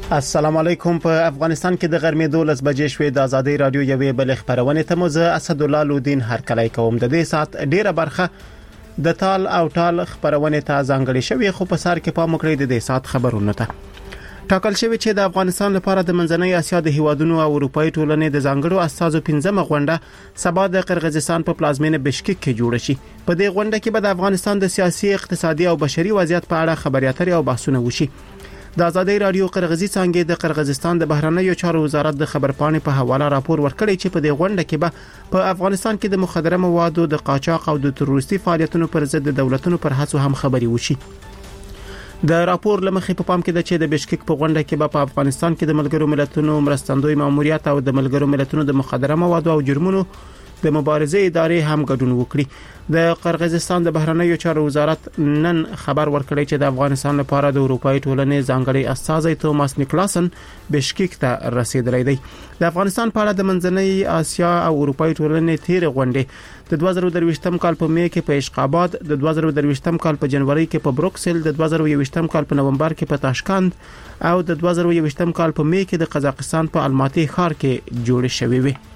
السلام علیکم. په افغانستان کې د غرمې 12 بجې شوې د ازادي رادیو یوې بل خبرونه ته مو زه اسد الله لودین هر کله کوم. د دې سات ډیره برخه د تال او ټال خبرونه ته ځانګړې شوې، خو په سر کې پام وکړئ د دې سات خبرونه ته. ټاکل شوی چې د افغانستان لپاره د منځنۍ اسیا د هیوادونو او اروپאי ټولنې د ځانګړو استازو 15مه غونډه سبا د قرغیزستان په پلازمینه بشکک کې جوړه شي. په دې غونډه کې به د افغانستان د سیاسي، اقتصادي او بشري وضعیت په اړه خبري اترې او بحثونه وشي. د ازادي رادیو قرغیزي څنګه د قرغیزستان د بهرنیو چارو وزارت د خبرپاڼې په حواله راپور ورکړی چې په دې غونډه کې به په افغانستان کې د مخدره موادو د قاچاق او د تروریستي فعالیتونو پر ضد د دولتونو پر هڅو هم خبري وشي. د راپور لمخې په پام کې ده چې د بشکک په غونډه کې به په افغانستان کې د ملګرو ملتونو مرستندوی ماموریت او د ملګرو ملتونو د مخدره موادو او جرمونو د مبارزې ادارې هم ګډون وکړي. د قرغیزستان د بهرنیو چارو وزارت نن خبر ورکړی چې د افغانستان لپاره د اروپאי ټولنې ځانګړي استازی توماس نیکلاسن بشکک ته رسیدلی دی. د افغانستان په اړه د منځنۍ اسیا او اروپאי ټولنې تیر غونډه د 2023م کال په می کې په اشقاباد، د 2023م کال په جنوري کې په بروکسل، د 2023م کال په نومبر کې په تاشکند او د 2023م کال په می کې د قزاقستان په الماتي ښار کې جوړ شوې وي.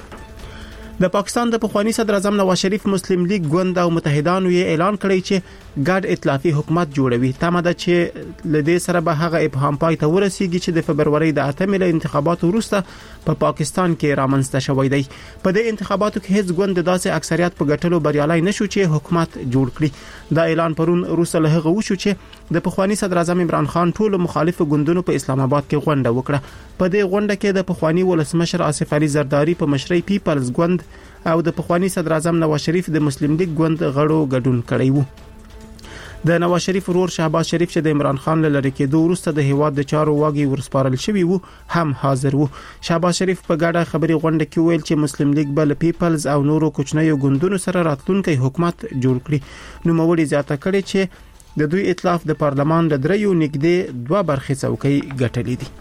د پاکستان د پخوانی صدر اعظم نواز شریف مسلم لیگ ګوند او متحدانو یې اعلان کړی چې ګډ ائتلافي حکومت جوړوي. تمه ده چې لدې سره به هغه ابهام پای ته ورسیږي چې د فبرवरी د 8 له انتخاباتو وروسته په پاکستان کې رامنځته شوی دی. په دې انتخاباتو کې هیڅ ګوند داسې اکثریت په ګټلو بریالي نشو چې حکومت جوړ کړي. دا اعلان پرون روسه له هغه وشو چې د پخوانی صدر اعظم عمران خان ټول مخالف ګوندونو په اسلام آباد کې غونډه وکړه. په دې غونډه کې د پخوانی ولسمشر آصف علي زرداری په مشرۍ پیپلز ګوند او د پخوانی صدر اعظم نواز شریف د مسلم لیگ ګوند غړو ګډون کړی وو. د نواز شریف ورور شهباز شریف چې د عمران خان لری کېدو وروسته د هیواد د چارو واګي ورسپارل شوی وو هم حاضر وو. شهباز شریف په ګډه خبري غونډه کې ویل چې مسلم لیگ بل پیپلز او نورو کوچنیو ګوندونو سره راتلونکي حکومت جوړ کړي. نو موري زیاته کړي چې د دوی ائتلاف د پارلمان د دریو نږدې 2 برخې څوکۍ ګټلې دي.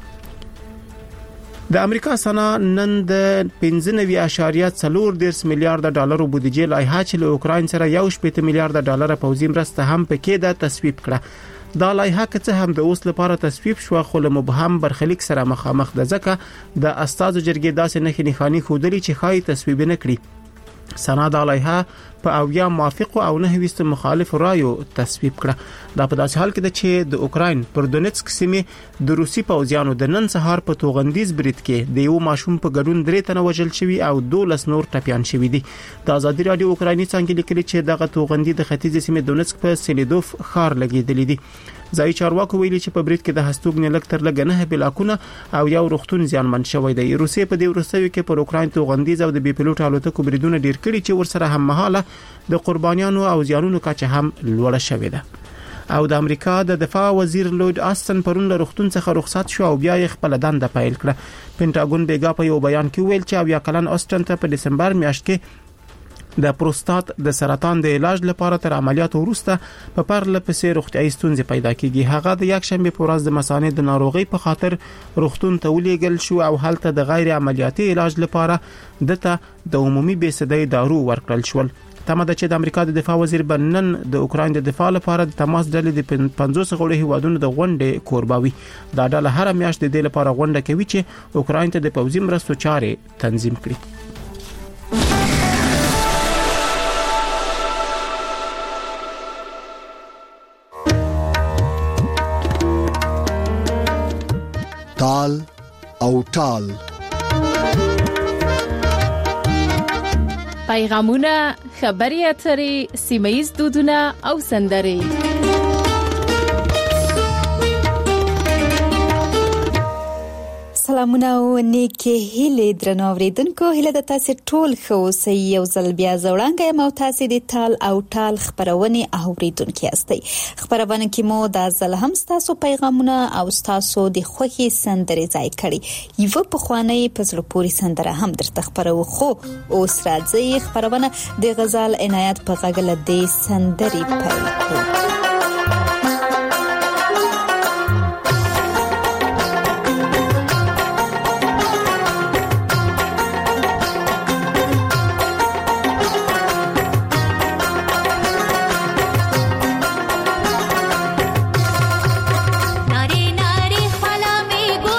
د امریکا سنا نن د 15.4 میلیارډ ډالرو بودیجه لایحه چې له اوکراین سره 1.8 میلیارډ ډالر پوځي مرسته هم پکې ده تصویب کړه. دا لایحه که هم د اوس لپاره تصویب شو، خو له مبهم برخلیک سره مخامخ ده، ځکه د استازو جرګې داسې نه خنيخاني خودلی چې خای تصویب نه کړي. سنا د لایحه په اویا موافق او 9 مخالف رایو تصویب کړه. دا په داسې حال کې ده چې د اوکراین پر دونیتسک سیمه د روسي پوځیانو د نن سهار په توغندیز برید کې د یو ماشوم په ګډون 3 تنه وژل شوی او 12 نور ټپيان شوی دي. د ازادي رادیو اوکرایني څنګه لیکلي چې دغه توغندي د ختیځ سیمه دونیتسک په سلیدوف ښار لګیدلې دي. ځای چارواکو ویلي چې په برید کې د هستوګنې لکتر لګ نه بلاکونه او یو روغتون زیانمن شوی دی. روسیې په دې ورسوي کې پر اوکراین توغندیز او د بي پيلوټ الوتکو بریدونه ډیر کړي چې ورسره هم مهاله د قربانیانو او زیانونو کچه هم لوړه شوې ده. او د امریکا د دفاع وزیر لوید آستن پرون له روغتون څخه رخصت شو او بیا یې خپل دنده پیل کړه. پینټاګون بیګا په یو بیان کې ویل چې بیا کلن آستن ته په دسمبر میاشت کې د پروستات د سرطان د علاج لپاره تر عملیات وروسته په پرله پسې روغتیايي ستونزې پیدا کیږي. هغه د یک شنبه په ورځ د مثانې د ناروغي په خاطر روغتون ته ولېږل شو او هلته د غیر عملیاتي علاج لپاره دته د عمومي بېسدۍ دارو ورکړل شول. تمه ده چې د امریکا د دفاع وزیر بنن د اوکراین د دفاع لپاره د تماس ډلې د 50 غړو هیوادونو د غونډې کورباوي. دا ډله هر میاشت د دې لپاره غونډه کوي چې اوکراین ته د پوځي مرستو چارې تنظیم کړي. تال او ټال پیغامونه، خبري اترې، سیمایي دودونه او سندري. سلامونه او نیکه هیله درنو اوریدونکو، هیله د تاسو ټول خو سې یو ځل بیا زوړانګه مو تاسو د تال او ټال خبرونه اوریدونکو یاستئ. خبرونه کې مو د ځل هم تاسو پیغامونه او تاسو د خوخي سندري ځای کړي. یو په خواني پزړه پوری سندره هم درته خبرو، خو اوس راځي خبرونه د غزال عنایت په غږل د سندري پیل کړو. नारी नारी ख्वाला में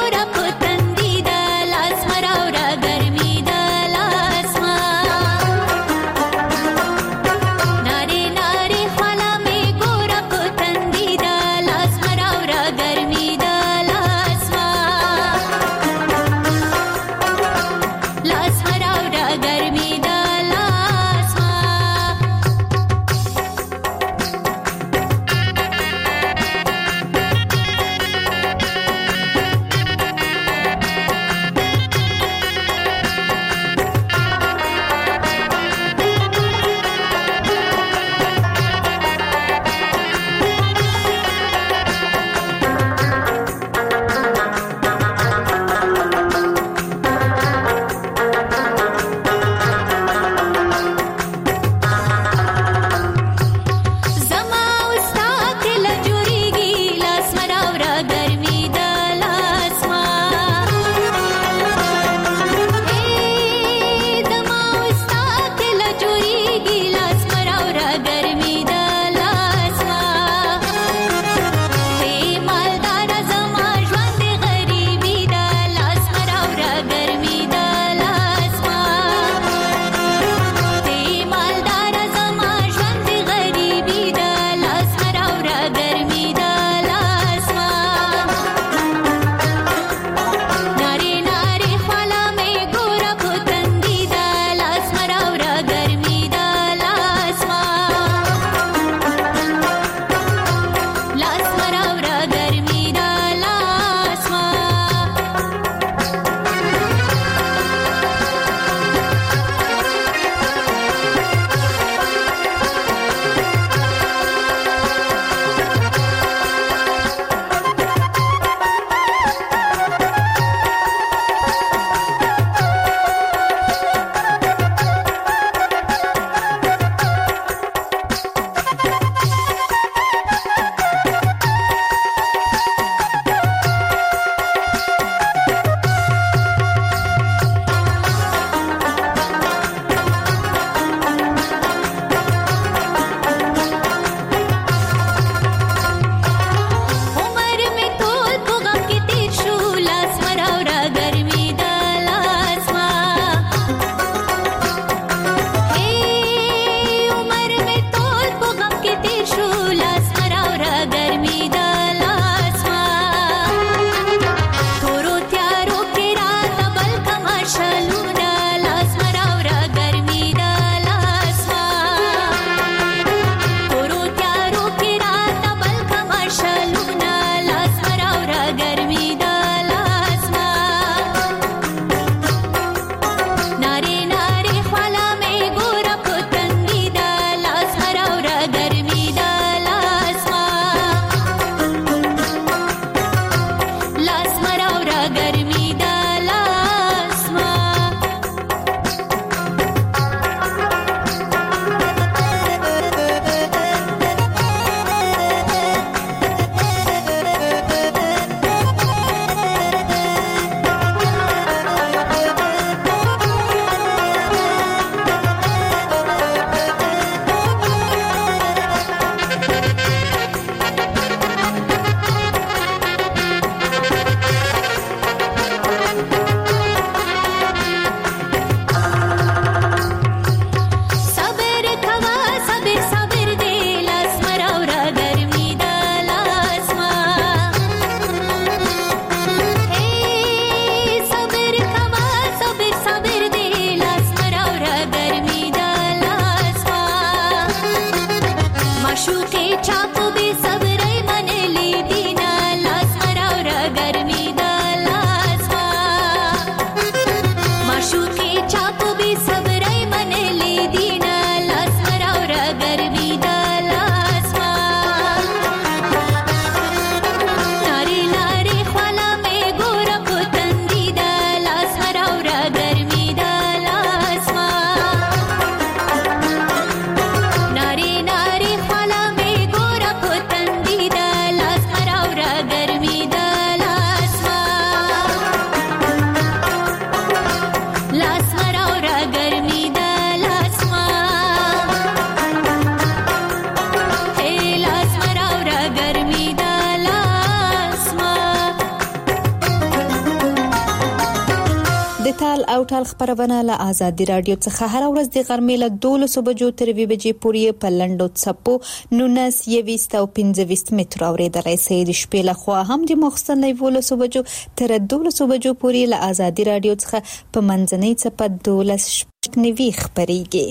او ټال خبرونه له آزادي رادیو څخه هر ورځ د غرمې له 12 بجو تر 2 بجې پورې په لندو چپو 19 او 15 متر اوریدلای شئ. د شپې له خوا هم د مخصن له 12 بجو تر 12 بجو پورې له آزادي رادیو څخه په منځنۍ چپه 12 خبريږي.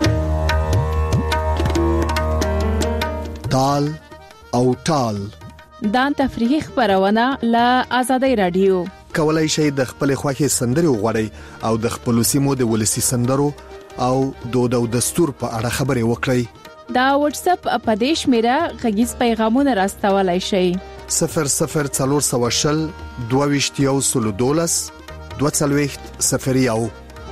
تال او ټال دا تفریحي خبرونه له آزادي رادیو. کولای شئ د خپل خوښي سندري وغوړئ او د خپل سیمو د ولسی سندرو او دود او دستور په اړه خبرې وکړئ. دا واتس اپ اپدیش میرا غږیز پیغامونه راستولای شئ. 0040 22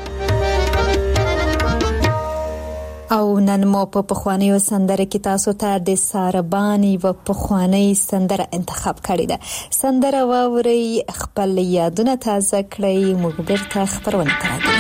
او نن مو په پخوانیو سندره کې تاسو ته د ساربانی و پخوانی سندره انتخاب کړی ده. سندره واوري خپل یادونه تازه کړئ. موږ بیرته خبرونه راځو.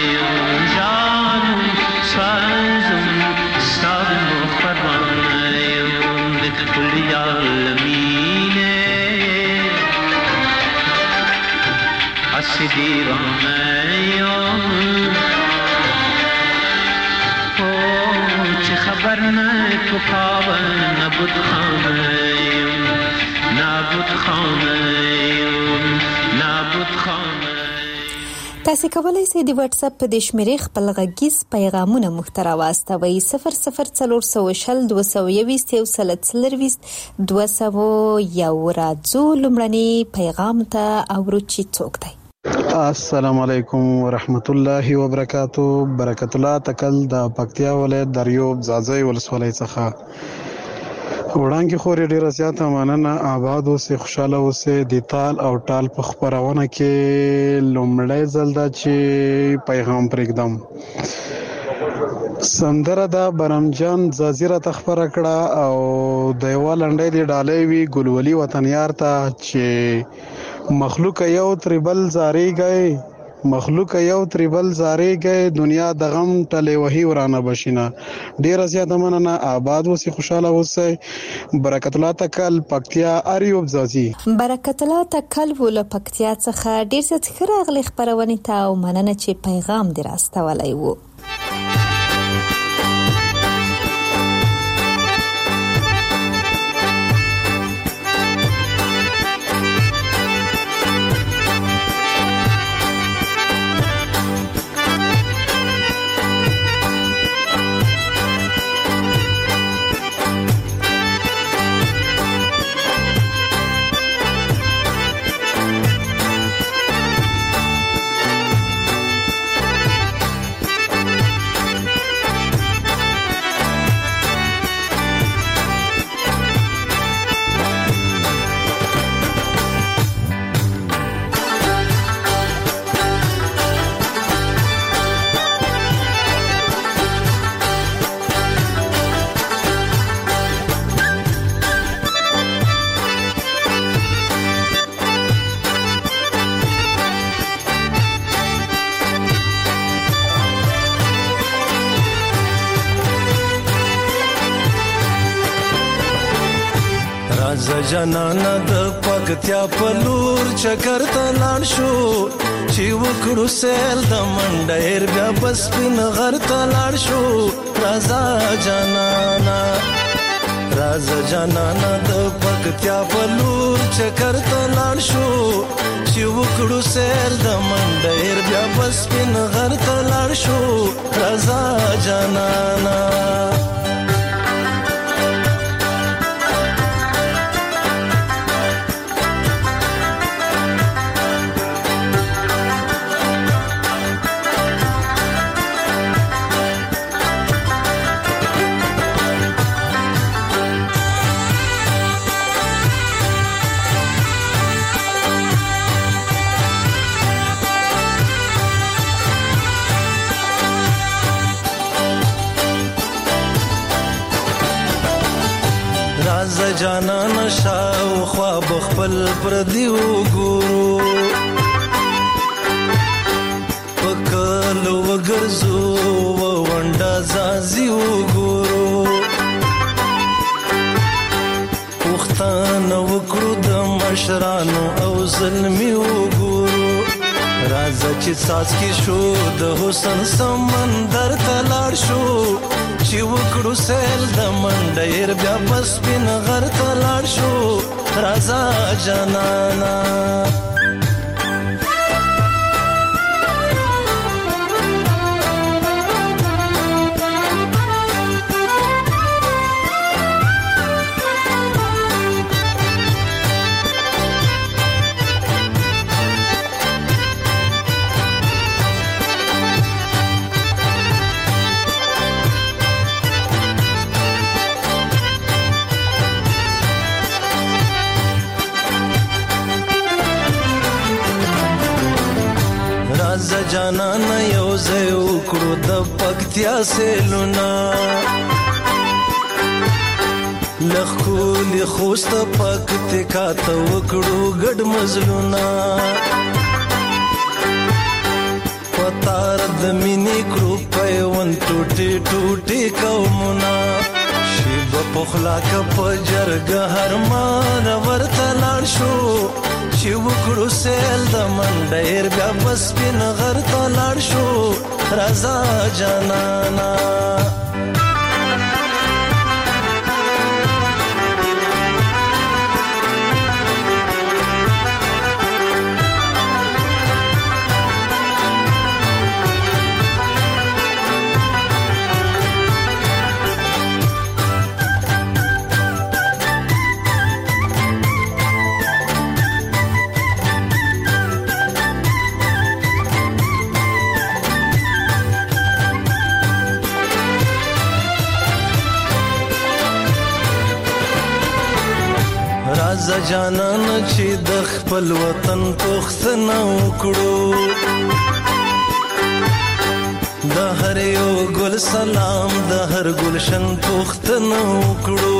Stad خبر نه تو پاون نبود خانه‌یم نبود خانه‌یم نبود خانه. تاسو کولی شئ د واتس اپ په شمیرې خپل غږیز پیغامونه محتوا واستوي 00402220 یو راځو لمړني پیغام ته اورو چې څوک دی. السلام علیکم ورحمت الله وبرکاتہ. برکت الله تکل د پکتیا ولایت دریوب زازی ولسوالۍ څخه وړاندې خوري ډیره زیاته مننه. آباد اوسې خوشاله اوسې. د تال او ټال په خبرونه کې لومړی ځل دا چې پیغام پرېږدم. سندره دا برمجان زازیره تخبره کړه او د یو لنډۍ دی ډالۍ وی ګلولي وطنیار ته چې مخلوق یو تربل زاری گئے مخلوق یو تربل زاری گئے دنیا د غم ټلې وਹੀ ورانه بشینه. ډیر زیاته مننه. آباد اوسې خوشاله اوسئ. برکت الله تکل پکتیا اریوب زازی. برکت الله تکل ول پکتیا څخه ډیر څه خراغلی خبرونه ته او مننه چې پیغام دی راستولای وو. جنانا د پکتیا په لور چکر ته لاړ شو چې وکړو سیل د منډیر بیا بس پین غر ته لاړ شو. رازا جنانا د پکتیا په لور چکر ته لاړ شو چې وکړو سیل د منډیر بیا بس پین غر ته لاړ شو. رازا جنانا جانا نشاو خواب خپل پر دیو ګورو پکلو وګرځو ونډا زازیو ګورو وختانه وکړو د مشرانو او ظلمیو ګورو. راځه چې ساز کې شو د حسن سمندر ته لاړ شو چې وکړو سیل د منډیر بیا بس پین غر ته لاړ شو. رازا جنانا جانانا یو ځای وکړو د پکتیا سیلونه لخولی خوست پکتیا ته وکړو ګډ مزلونه پتار د مینې کړو پیوند ټوټي ټوټي قومونه شیب پخلا ک پجرګ هرمان ورته لاړ شو چې وکړو سیل د منډیر بیا بس پین غر ته لاړ شو. رازا جنانا راځه جانان چې د خپل وطن پوښتنه وکړو د هر یو ګل سلام د هر ګلشن پوښتنه وکړو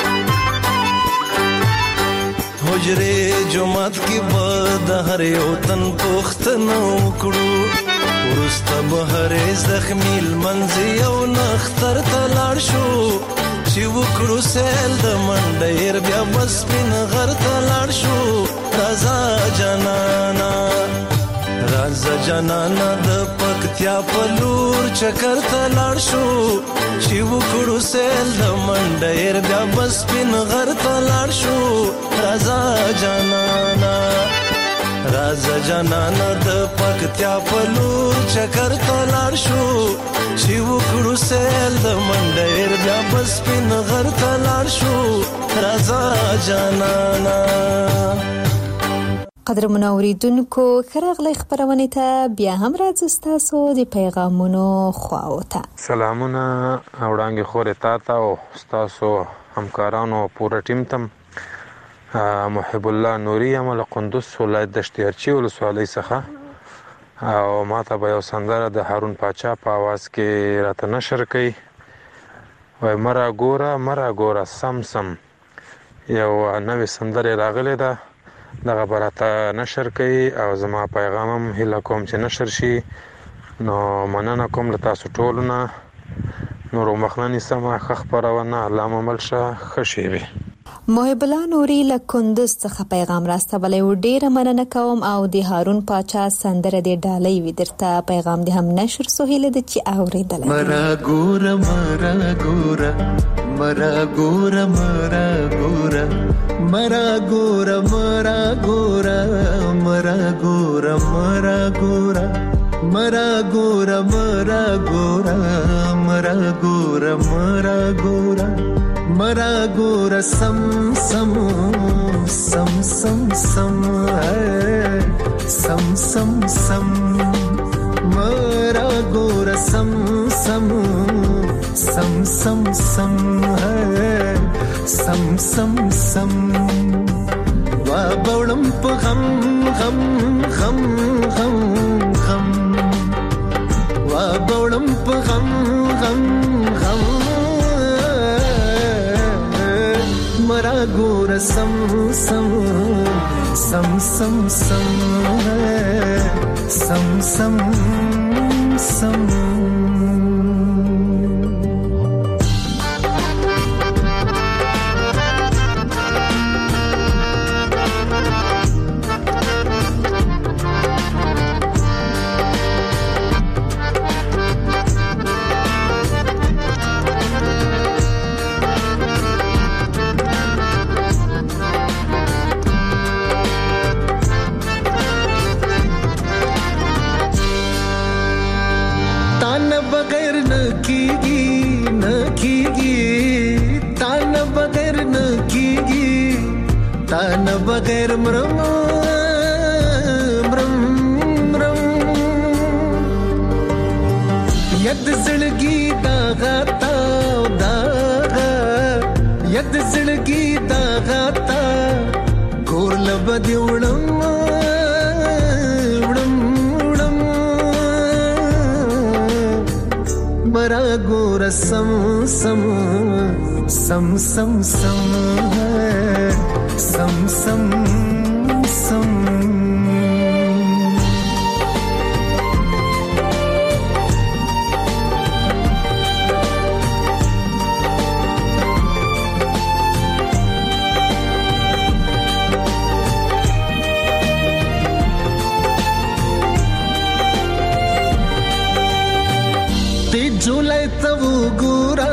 حجره جمعات کې به د هر یو تن پوښتنه وکړو ورسته به هر زخمي لمنځ یو نختر ته لاړ شو چې وکړو سیل د منډیر بیا بس سپین غر ته لاړ شو راځه جانانا راځه جانانا د پکتیا په لور چکر ته لاړ شو چې وکړو سیل د منډیر بیا بس سپین غر ته لاړ شو راځه جانانا راځه جانانا د پکتیا په لور چکر ته لاړ شو چې وکړو سیل د منډیر بیا بس سپین غر ته لاړ شو راځه جانانا. قدرمنو اوریدونکو خراغلی خبرونه ته بیا هم راځو تاسو د پیغامونو خواوته. سلامونه وړاندې خورې تاسو او تاسو همکارانو پوره ټیم تم محب الله نوري عمل قندوز ولایت د شتیرچی ولسوالۍ څخه او ماته به یو سندره د هارون پاچا په आवाज کې راته نشر کړي وای مرا ګوره سم یو نوې سندره راغله ده دغه براته نشر کړي او زما پیغامم هله کوم چې نشر شي نو مننه کوم له تاسو ټولو نه نور مخننی سما خبرونه علامه ملشه خشيوي محب الله نوري له کندوز څخه پیغام راستولی و ډیره مننه کوم او د هارون پاچا سندره د ډالۍ وی درته پیغام د هم نشر سهیله د چې اوریدل مرا ګوره सम सम सम सम सम सम सम सम मरा गोरा सम सम सम सम सम सम सम सम वा बौलम प गम गम गम गम गम वा बौलम प गम गम गम मरा गोरा सम सम सम सम सम सम सम सम बगैर मरम मरम मरम यद जिंदगी दागता यद जिंदगी दागता गोर लबदी उड़म उड़म उड़म मरा गोर सम सम सम सम सम सम सम सम ते जुलाई तव गोरा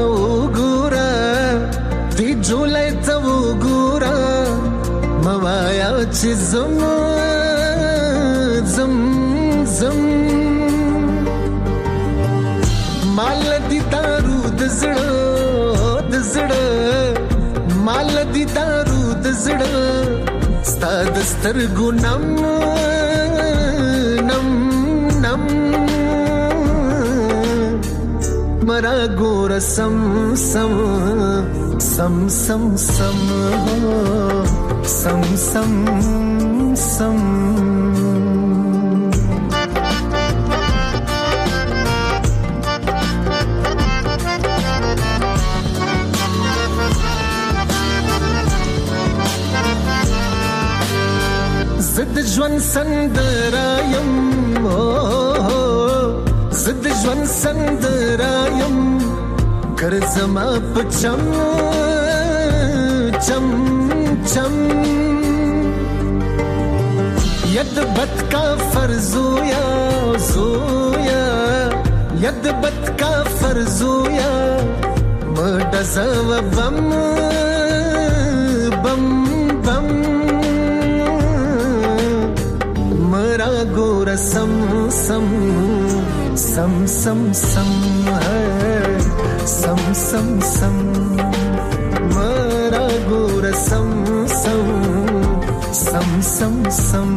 ते जुलाई तव गोरा मवाया ची zam zam zam mal di daru d zda mal di daru d zda sta dastar gunam nam nam مرا ګور سم سم سم سم سم سم سم سم زد ژوند سندرایم زد ژوند سندرایم کرزما پچم چم چم ید بد کا فرزویا زویا ید بد کا فرزویا مدزو بم بم بم مرا ګور سم سم سم سم سم سم سم سم مرا ګور سم سم سم سم سم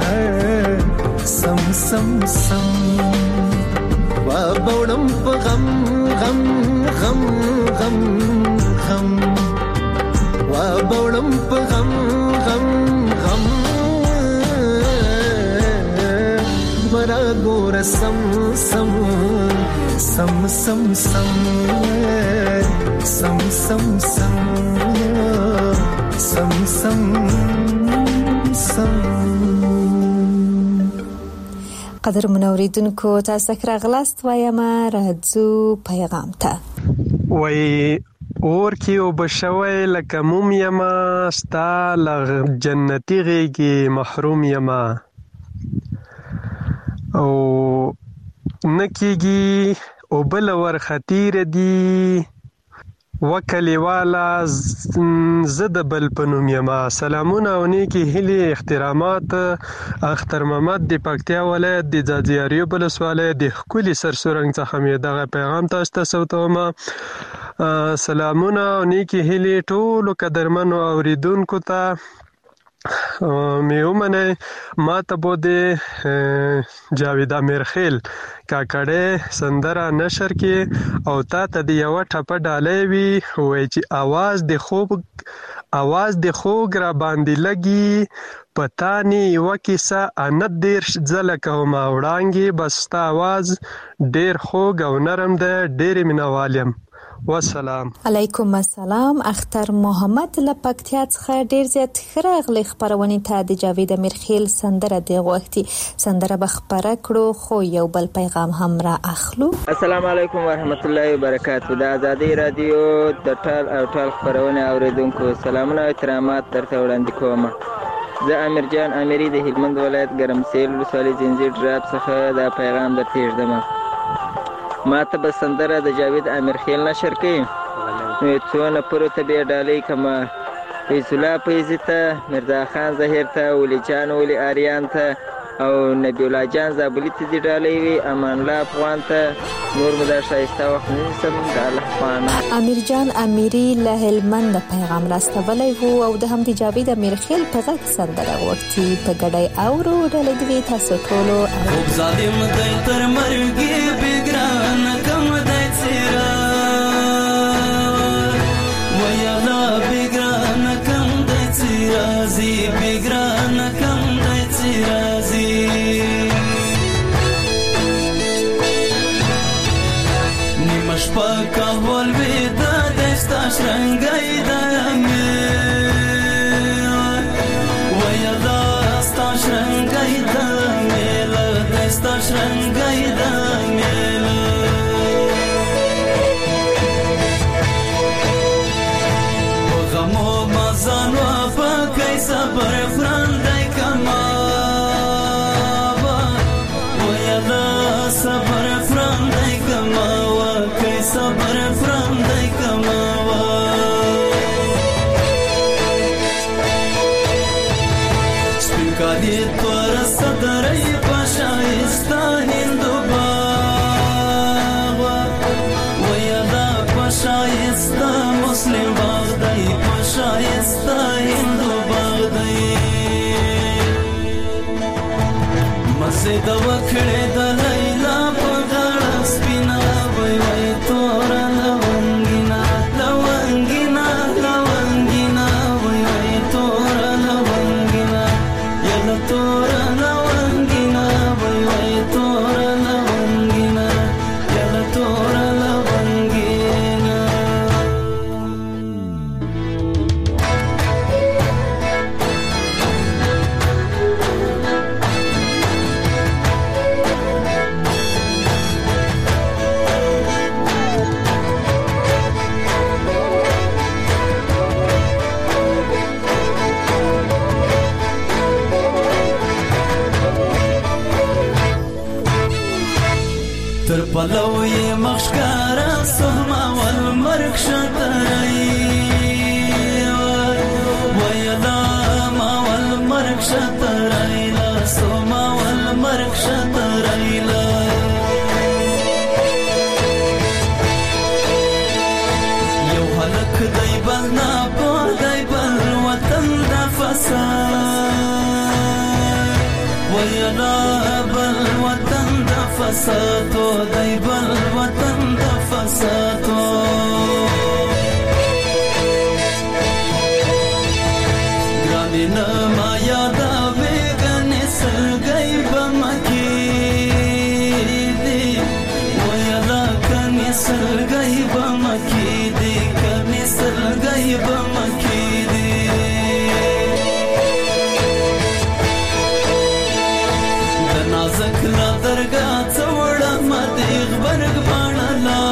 سم سم سم وا بوړم په غم غم غم غم غم وا بوړم په غم غم غم مرا ګور سم سم سم سم سم سم سم سم سم سم سم قدر منوریدونکو تاسو راغلاست وایم راځو پیغام ته وای اور کې او بشوي لکه موم یما ستا لغ جنتی غيږي محروم یما او نکیږي او بل ور خطیر دی وکلی والا زد بل پنوم یما سلامونه او نیکی هلی احترامات اختر محمد دی پکتیا ولایت دی ځاځیاریو بلسواله دی خولي سرسورنګ څخه مې دغه پیغام تاسو ته سوتوم سلامونه او نیکی هلی ټول قدرمنو اوریدونکو ته میومنه ما ته بوده جاوید امیرخیل کاکړه سندره نشر کې او تا ته دی یو ټپه ډالې وی وای چې आवाज د خوګ را باندې لګي پتانی وکیسه اند دیر زله کوم وړانګي بس تا आवाज ډیر خوګ او نرم ده ډیر مینوالم والسلام علیکم السلام اختر محمد لپکتیا څخه ډیر زیات خراغلی خبرونه ته د جاوید امیرخیل سندره دی غوښتي سندره بخبره کړو خو یو بل پیغام هم را اخلو السلام علیکم ورحمت الله وبرکاتہ د آزادی رادیو د ټال او ټال خبرونه اوریدونکو سلامونه او احترامات درته وړاندې کوم زه امیر جان امیری د هلمند ولایت ګرمسیر ولسوالۍ زنجیر ډراب څخه دا پیغام درته ورځم ما ته به سندره د جاوید امیرخیل نشر کړي څونه پرو ته به ډالۍ کما فیض الله فیضی ته مرزا خان ظهیر ته ولی جان ولی آریان ته او نبی الله جان زابلی ته دی ډالۍ وی امان الله افغان ته نور مدا شایسته وخت نسم د الله خانه امیر جان امیری له هلمند پیغام راستولی وو او د هم د جاوید امیرخیل په غږ سندره وکړي په ګډای اورو ډالۍ دی تاسو ټولو خوب ظالم دای تر مرګي بګران کم دای سیرا ویا لا بګران کم دای سیرا زی بګران کم دای سیرا شپا کهول ویدا دستا شرنگای دامی ویا دستا شرنگای دامی دستا شرنگای دامی غمو مزان وفا کای صبر فرندای کما ویا دا صبر فرندای کما صبر فرام دای کماوا سپینکاری تور صدرای پاشایستان هندو باغ ویا دا پاشایستان مسلم باغ دای پاشایستان هندو باغ دای مزه دا وکړه د لیلا په غاړه سپینا وای وای تو مرګ شترای ویلا ما ول مرګ شترای لا سو ما ول مرګ شترای لا یو هلک دی بل نه پدای بل وطن د فساد ویلا بل وطن د فساد دی بل وطن د فساد ګرانه ما یاد وګنه سلګي بمکی دی ویلا کنه سلګي بمکی دی کنه سلګي بمکی دی د نازک لا درګه څوړه مته غبرګ باڼلا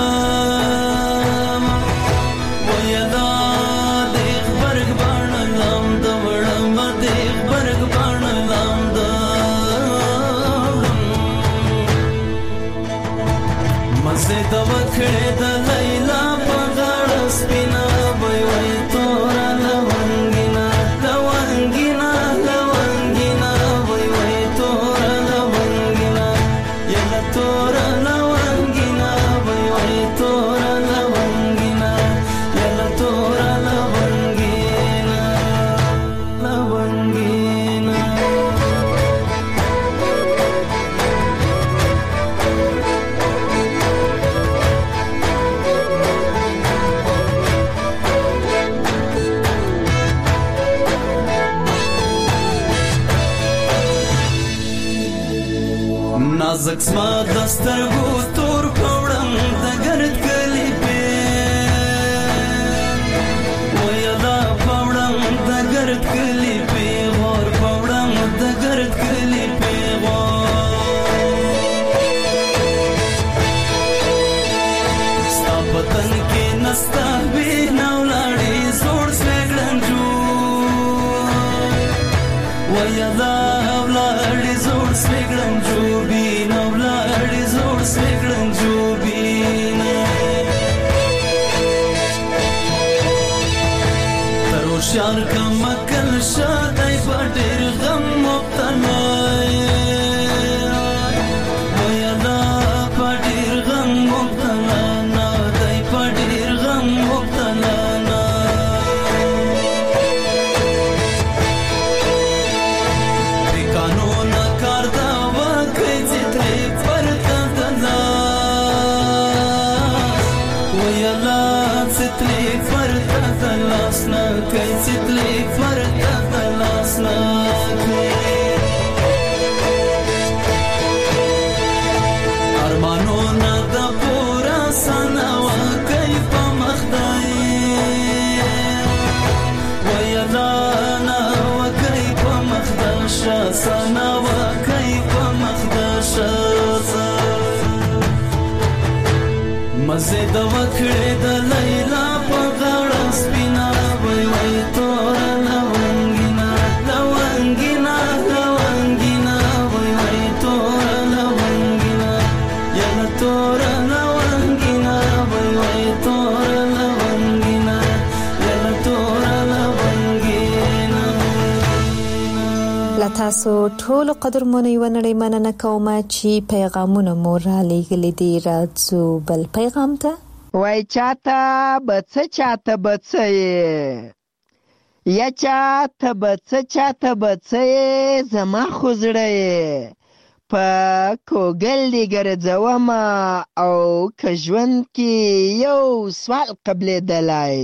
ویلا د غبرګ باڼلم د وړم د غبرګ باڼلم د مزه د وکړې د لیلا په غاړه سپینا وای وای تور لونګینا لونګینا لونګینا وای وای تور لونګینا یلا تور لونګینا وای وای تور لونګینا یلا تور لونګینا لونګینا نازک سما دسترګو تور پوړم د ګرد کلی په ویلا پوړم د ګرد کلی په ور پوړم د ګرد کلی په ستا پتن کې نستا به نولاړي زوړ سګړنجو ویلا ولاړي زوړ سګړنجو بینو ولاړي زوړ سګړنجو بینه تر شار کم کل شادای پټر غم مبتلا ویلا پټر غم مبتلا نا دای پټر غم مبتلا نا قانون کار دا وکړي چې ترې پرته دلاس ویلا چې ترې پرته دلاس نه کوي چې ترې پرته دلاس نه ارمانونه د پورا سنا وکړي په مخدای ویلا نه وکړي په مخدشه سنا وکړي په مخدشه مزه د وکړې د لیلا په غاړه سپینا وای وای تور لونګینا لونګینا لونګینا وای وای تور لونګینا یلا تور لونګینا وای وای تور لونګینا یلا تور لونګینا تاسو ټول قدرمنو ونړی مننه کوم چې پیغامونه مور را لېږلې دي. راځو بل پیغام ته. وای چاته بڅ یا چاته بڅ زما خوزړې په کوګل دی ګرځوم او کژوند کې یو سوال قبلې دلای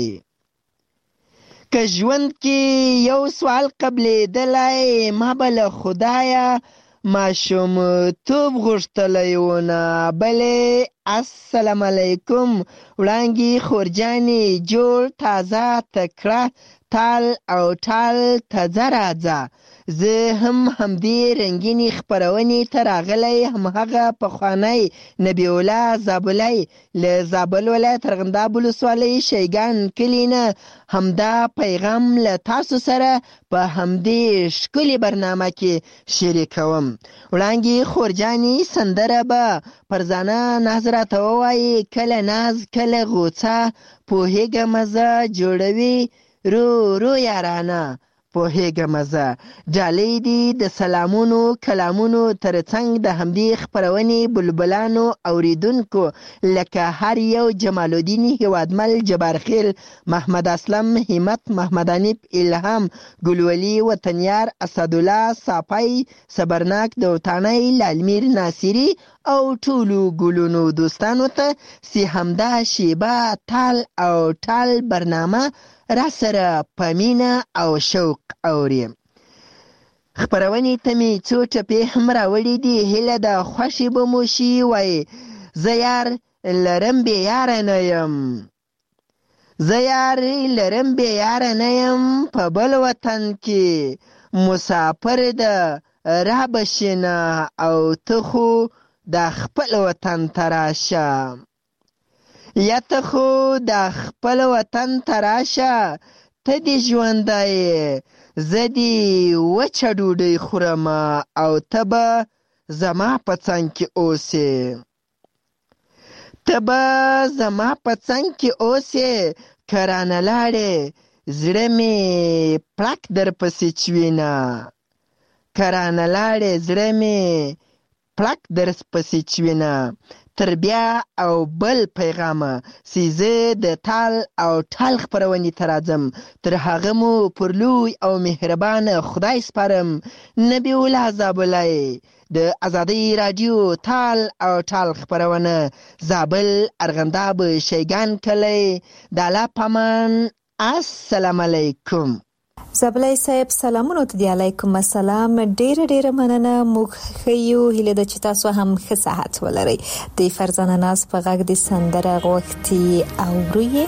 ما بل خدایا ماشوم توب غشتلی ونه بلې السلام علیکم وړانګې خورجانې جوړ تازه تکړه تال او ټال تازه راځه زه همدې رنګینې خپرونې ته راغلی همهغه پخوانی نبی الله زابلی له زابل ولایت ارغنداب ولسوالۍ شیګان کلي نه همدا پیغام له تاسو سره په همدې ښکلې برنامه کې شریکوم. وړانګې خورجانې سندره به فرزانه ناظر راته ووایي کله ناز کله غوڅه پوهېږم زه جوړوي رو یارانه پوهېږم زه. ډالۍ دي د سلامونو کلامونو ترڅنګ د همدې خپرونې بلبلانو اوریدونکو لکه هر یو جمال الدین هیوادمل جبارخیل محمد اسلم همت محمد حنیف الهام ګلولي وطنیار اسدالله صافی صبرناک دوتانی لالمیر ناصری او ټولو ګلونو دوستانو ته چې همدا شیبه تال او ټال برنامه را سره په مینه او شوق اوري. خپرونې ته مې څو ټپې هم راوړي دي. هیله د خوښې به مو شي. وایي زه یار لرم بې یاره نه یم، زه یار لرم بې یاره نه یم، په بل وطن کې مسافر ده را بشینه او ته خو د خپل وطن ته راشه. یا ته خو د خپل وطن ته راشه، ته دې ژوندی زه دې وچه ډوډۍ خورم او ته به زما په څنګ کې اوسې، ته به زما په څنګ کې اوسې. که رانه لاړې زړه مې پړک در پسې چوینه، که رانه لاړې زړه مې پړک در پسې چوینه. تر بیا او بل پیغامه چې زه د تال او ټال خپرونې ته راځم، تر هغه مو پر لوی او مهربان خدای سپارم. نبی الله زابلی د ازادۍ راډیو تال او ټال خپرونه، زابل ارغنداب شیګان کلی. د الله پامان. السلام علیکم. زابلی صاحب سلامونه ته دی. علیکم السلام. ډیره مننه. موږ خیو هیله د چې تاسو هم ښه صحت ولرئ. د فرزانه ناز په غږ د سندره غوښتي اورئ.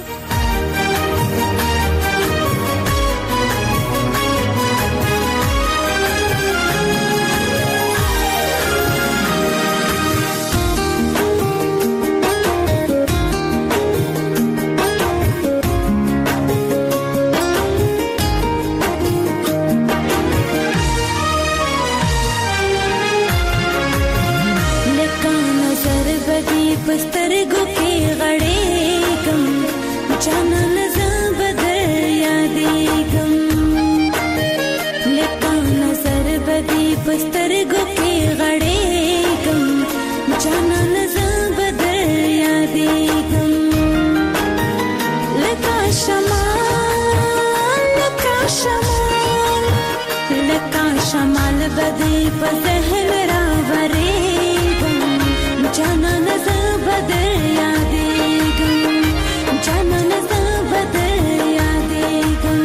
سترګو کې غړېږم جانا نظر بدل یادېږم، لکه نظر بدی سترګو کې غړېږم جانا نظر بدل یادېږم، لکه شمال لکه شمال لکه شمال بدی په ذهن راورېږم جانا نظر بدل یادېږم، جانا نظر بدل یادېږم.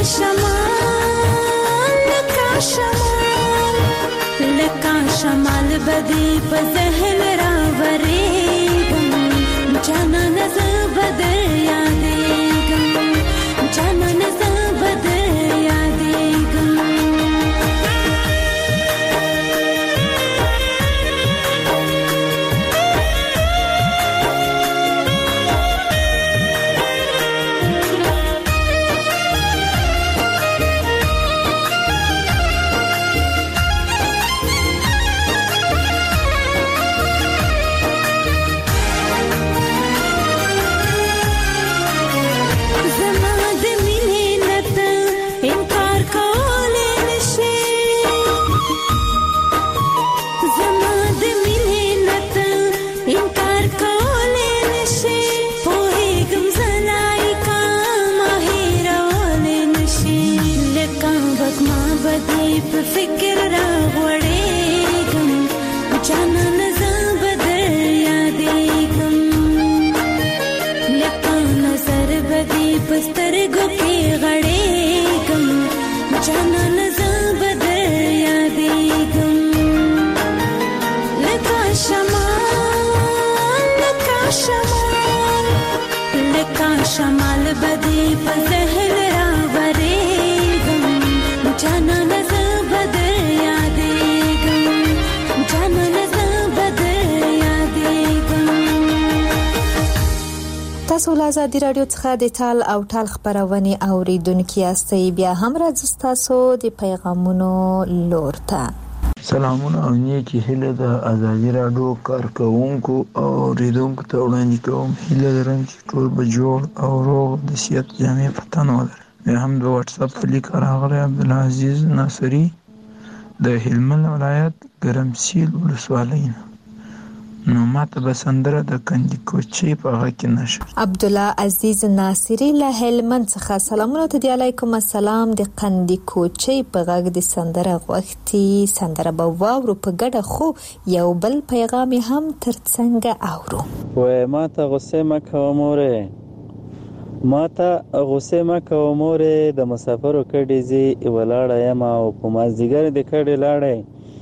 شمال بدی په ذهن راورېږم جانانه زه به در یادېږم جانانه زه به در یادېږم فکر را غوړېږم جانانه زه به در یادېږم لکه نظر به دې په سترګو کې غړېږم جانانه زه به در یادېږم لکه شمال لکه شمال به دې په ذهن راورېږم جانانه زه به در یادېږم جانانه زه به در یادېږم. تاسو له ازادي راډیو څخه د ټال او ټال خبرونه اوریدونکو یاستئ. بیا هم راځي تاسو د پیغامونو لور ته. سلامونه او نیکی هیله د ازادي راډیو کارکونکو او اوریدونکو ته وړاندې کوم. هیله لرم چې ټول به جوړ او روغ د صحت جامې په تن ولري. هم د واتس اپ لیک راغلی عبدالعزیز ناصری د هلمند ولایت ګرمسیل ولسوالۍ نو ماته به سندره د کندي کوچي په هغه کې نشه. عبدالعزیز ناصری له هلمند څخه سلامونه ته دی. علیکم السلام. د کندي کوچي په غږ د سندره غوښتي سندره به واورو په ګډه خو یو بل پیغام هم ترڅنګ اورو. وای ماته غوسه مکه مورې ماته غوسه مکه مورې د مسافرو کډې زی ولاړه یم او په مازدیګر د کډې لاړې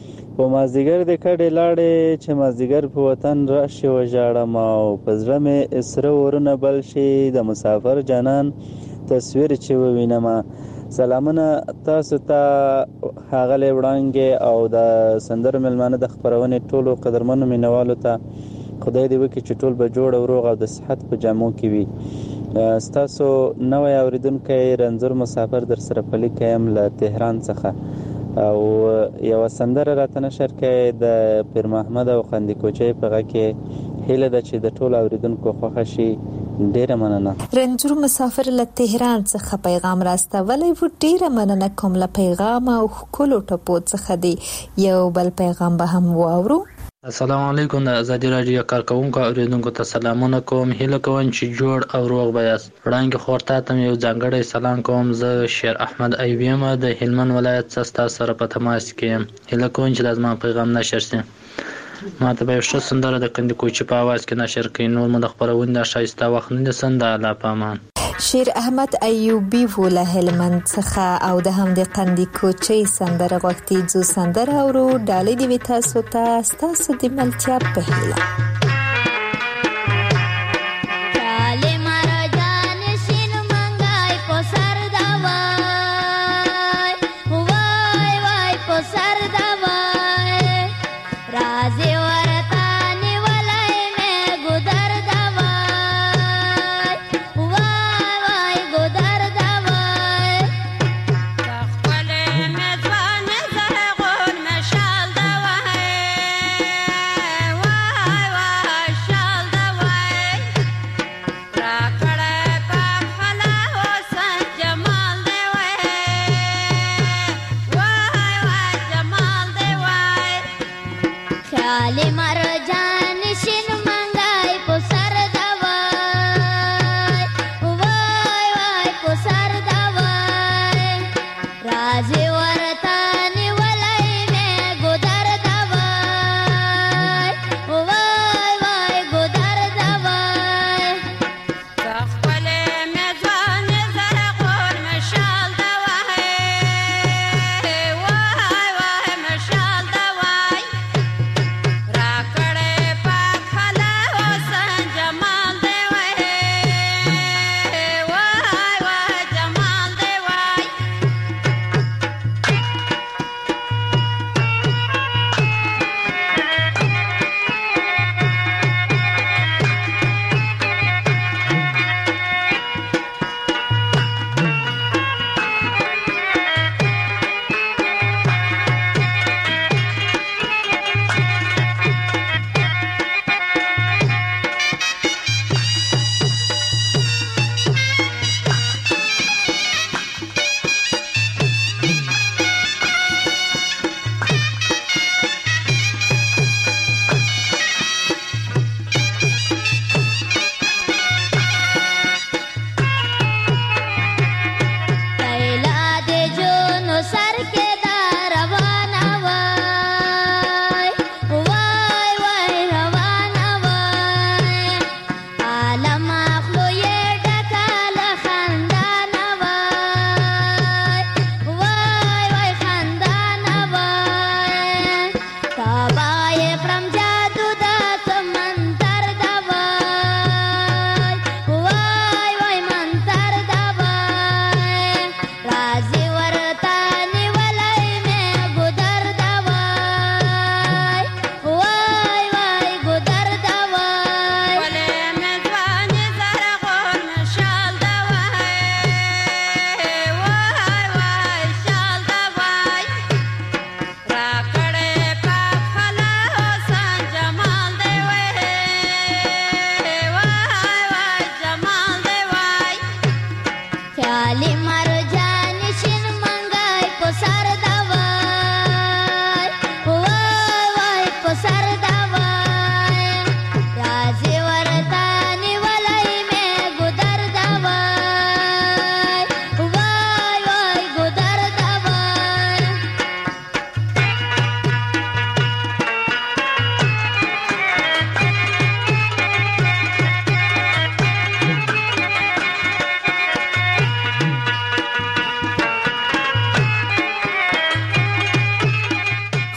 چې مازدیګر په وطن راشي وژاړم او په زړه مې اسره ورونه بل شي د مسافر جانان تصویر چې ووینم. سلامونه تاسو ته ښاغلی وړانګې او د سندرو مېلمانه د خپرونې ټولو قدرمنو مینوالو ته خدای دې وکړي چې ټول به جوړ او روغ او د صحت په جامو کې وي. ستاسو نوی اوریدونکی رنځور مسافر در سره پلی کیم له تهران څخه او یو سندره راته نشر کړي د پیر محمد او قندي کوچي په غږ کې. هیله ده چې د ټول اوریدونکو خوښ شي. ډیره مننه. رنځور مسافر له تهران څخه پیغام راستولی و. ډیره مننه کوم له پیغام او ښکلو ټپو څخه دی. یو بل پیغام به هم واورو. السلام علیکم. د ازادي راډیو کارکونکو اوریدونکو ته سلامونه کوم. هیله کوم چې جوړ او روغ بیاست. وړاندې خورته ته یو ځانګړی سلام کوم. زه شیر احمد ایوب د هلمند ولایت څخه سره په تماس کې یم. هیله کوم چې لازم پیغام نشر شي. ما ته به ښه سندره د کندي کوچي په आवाज کې نشر کړئ. نور مو د خبرونه شایسته وخت نه سند الله پامان. شیر احمد ایوبی وله هلمند څخه او د هم د کندي کوچي سندره غوښتي ځو سندره اورو. ډالۍ دی تاسو ته تاسو د ملتیا په هیله.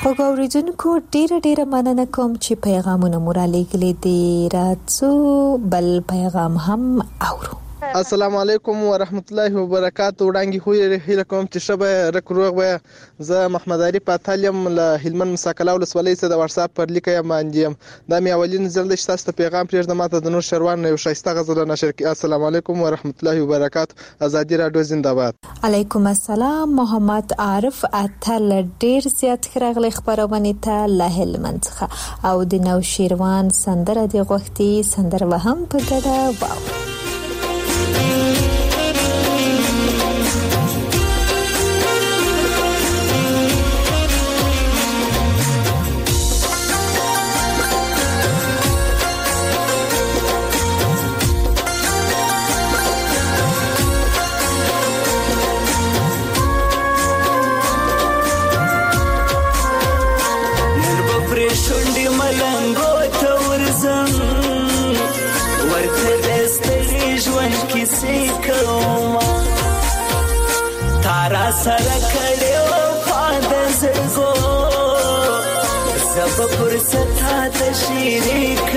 خو اوریدونکو ډیره مننه کوم چې پیغامونه مو را لېږلي دي. راځو بل پیغام هم اورو. السلام علیکم ورحمت الله وبرکاتہ. وړاندې خو هیله کوم چې شبه رکروغ وي. زه محمد عارف پاتالم له هلمند مساکلا ولسوالۍ څخه د واتس اپ پر لیکه مانجیم. دا مې اولین ځل د تاسو ته پیغام پرېږدم. ماته د نور شروان یو شایسته غزل نشر کی. السلام علیکم ورحمت الله وبرکاتہ. ازادي رادیو زنده باد. علیکم السلام. محمد عارف اتل ډیر زیات خراغلی خبرونه ته له هلمند څخه او د نو شیروان سندره دی غوښتي. سندره به هم په ګډه واو. سره کړي وفا د زړګو زب فرصت ته شریک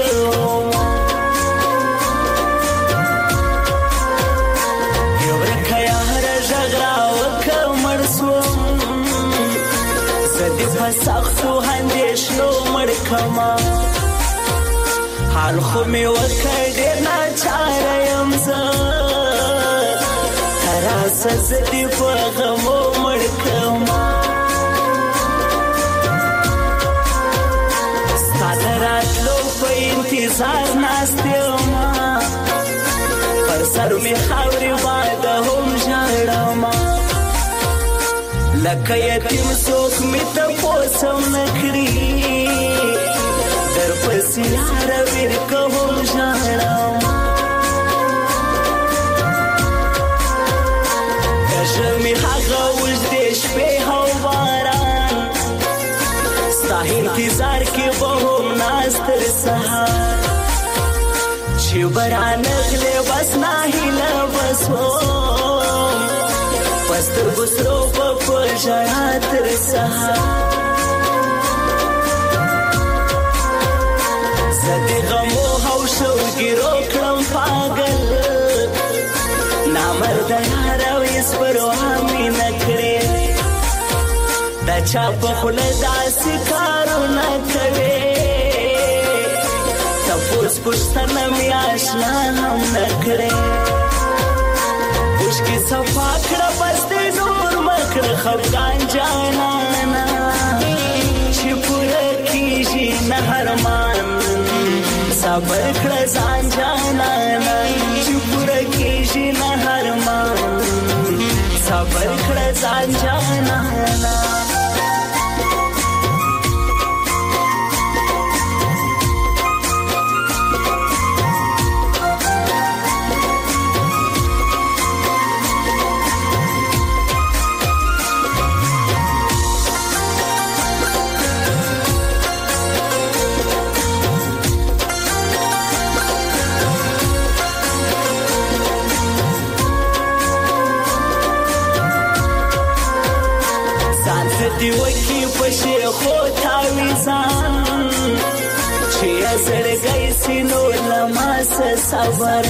یو رکیا هر جګړه وکمر سو زدي فسخو هندېشلو مړ کما حال خو می وکړې نه چاره يم سزدي فغمو مړکما ستادرات لو په انتظار ناستېما پر سر می خاوري باد هم ژړما لکه یتیم څوک می ته پوسم نکړي در پسې لار ور کوم ژړما شمی حقا وجدش به هواران ستا انتظار کی بهم ناستر سهار چی بران اغلی بس ناهی لبسو پستر گسرو پا جراتر سهار زدی غمو حوشو گیرو کرم پاگل نامرد یاروی سپرو همی نکړي دا چا په خوله داسې کارونه کوي تپوس پوښتنه مې آشنا هم نکړي اوښکې صفا کړه بس دې نور مه کړه خفګان جانانه چې پوره کېږي نه ارمان صبر کړه ځان جانانه چې پوره کېږي نه ارمان صبر کړه ځان جانانه دی وکی پشی خو تاویزان چی ازرگی سینو لماس صبر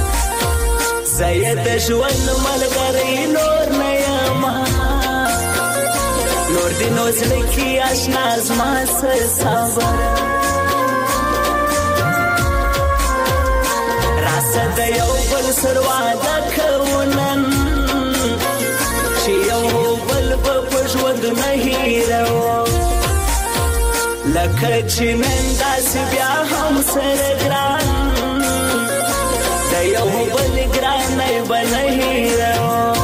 زید جوان ملگری نور نیاما نور دی نوزلکی اشناز ماس صبر راسد یو بل سروادا کونن چی یو ژوند نه هیرو لکه چې نن داسې بیا هم سره ګران د یو بل ګرانۍ به نه هیرو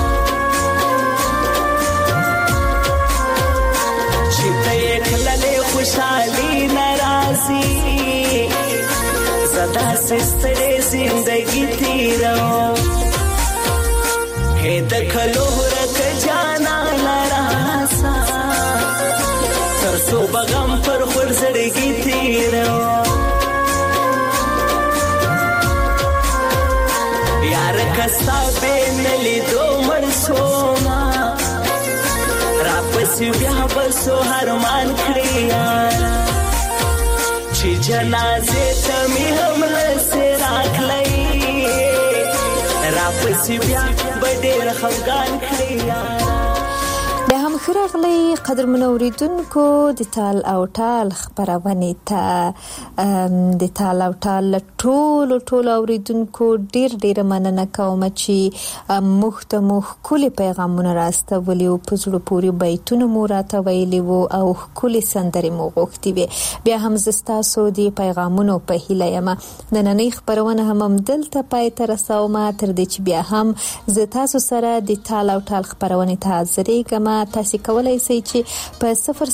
چې ته یې تللې خوشحالي نه راځي زه داسې ستړې زندګي تېرو هې د کلو ورته جانانه ترسو بغم پر خور زړګي تیرو یار کستا به ملي دو مرسوما را پس پسې بیا بسو هرمان کړی یارا چې جنازې ته مې هم لسې راکلی را پسې بیا به ډېر خفګان کړی یارا. بیا هم ښه راغلی قدرمنو اورېدونکو د تال او ټال خپرونې ته. د تال او ټال له ټولو اورېدونکو ډېره مننه کوم چې موږ ته مو ښکلي پیغامونه راستولي وو، په زړه پورې بیتونه مو راته ویلي وو او ښکلې سندرې مو غوښتي وې. بیا هم زه ستاسو د پیغامونو په هیله یم. نننۍ خپرونه هم همدلته پای ته رسوم، تر دې چې بیا هم زه تاسو سره د تال او ټال خپرونې ته حاضرېږم. تاسو کولای شئ چې په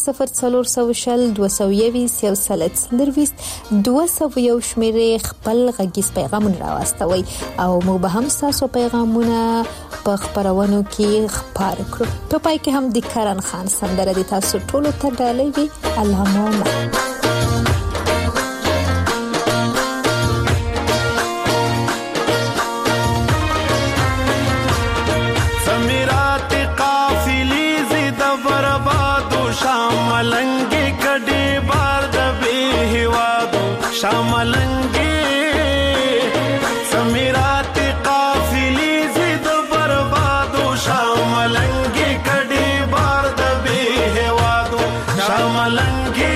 004021 شمیرې خپل غږیز پیغامونه راواستوئ او موږ به هم تاسو پیغامونه په خپرونو کې خپاره کړو. په پای کې هم د کرن خان سندره د تاسو ټولو ته ډالۍ وي. الله مو شاملنگی کڑی بار دبی ہوادو شاملنگی سمیرات قافلی زید بربادو شاملنگی کڑی بار دبی ہوادو شاملنگی